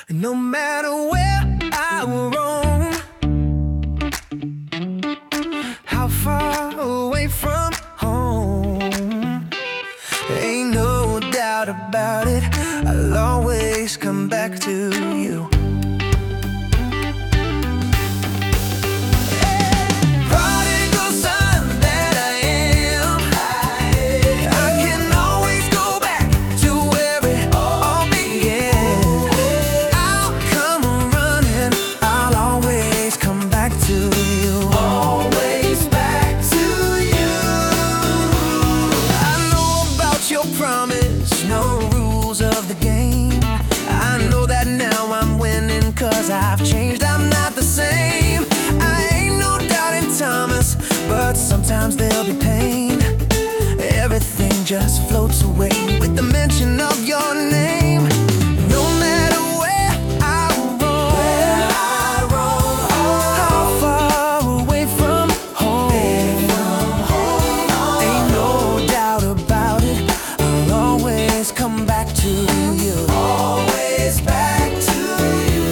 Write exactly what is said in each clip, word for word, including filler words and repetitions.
No matter where I roam, how far away from home, ain't no doubt about it, I'll always come back to you. No rules of the game. I know that now I'm winning, cause I've changed, I'm not the same. I ain't no doubting Thomas, but sometimes there'll be pain. Everything just floats away with the mention of your name. No matter where I roam, where I roam, oh, how far away from home, ain't no doubt about it, I'll always come back to you. Always back to you.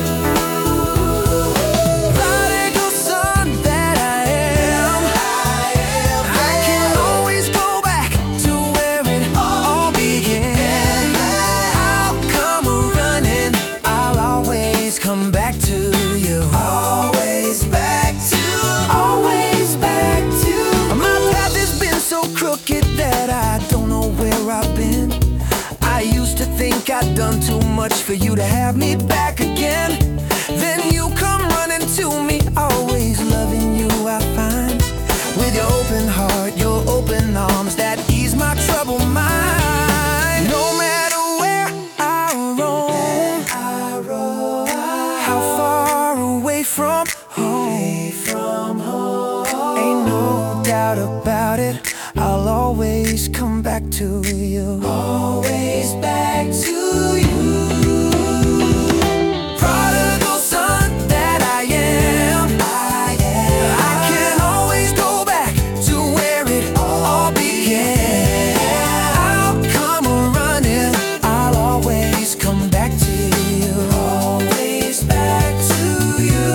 Prodigal son that I am, I, am, I can always go back to where it all began. I'll come running, I'll always come back to you. Always back to, always back to. My path has been so crooked that I don't know where I've been. I used to think I'd done too much for you to have me back again. Then you come running to me, always loving you I find. With your open heart, your open arms that ease my troubled mind. No matter where I roam, I roam, how far away from home, from home, ain't no doubt about it, I'll always come back to you. Always back to you. Prodigal son that I am, I am, I can always go back to where it all began. I'll come running, I'll always come back to you. Always back to you.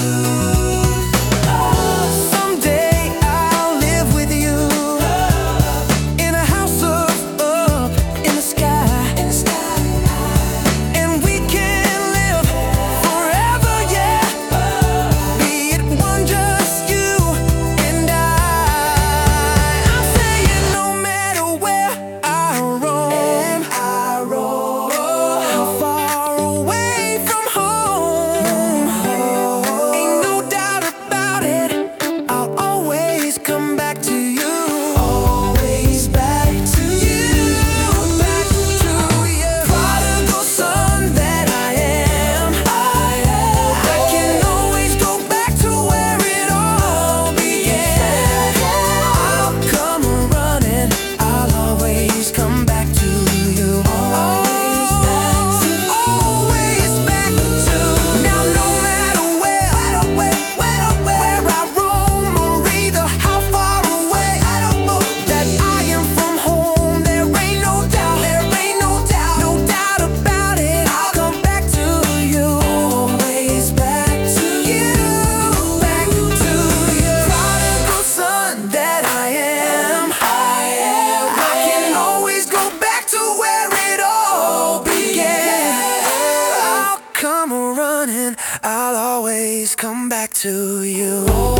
Oh, someday I'll live with you in a house of up in the sky, in the sky, and we can live forever, yeah. Be it one, just you and I. I'm saying no matter where I roam, I roam, how far away from home, ain't no doubt about it, I'll always come back to you. Always back to you, back to you. Prodigal son that I am, I am, I can always go back to where it all began. I'll come running, I'll always come back to you. Always back to, always back to. Now no matter where, where, where, where I roam, or either how far away, I don't know that I am from home. There ain't no doubt, there ain't no doubt, no doubt about it, I'll come back to you. Always back to you, back to you. Prodigal son that I am, I am, I can always go back to where it all began. I'll come running, I'll always come back to you.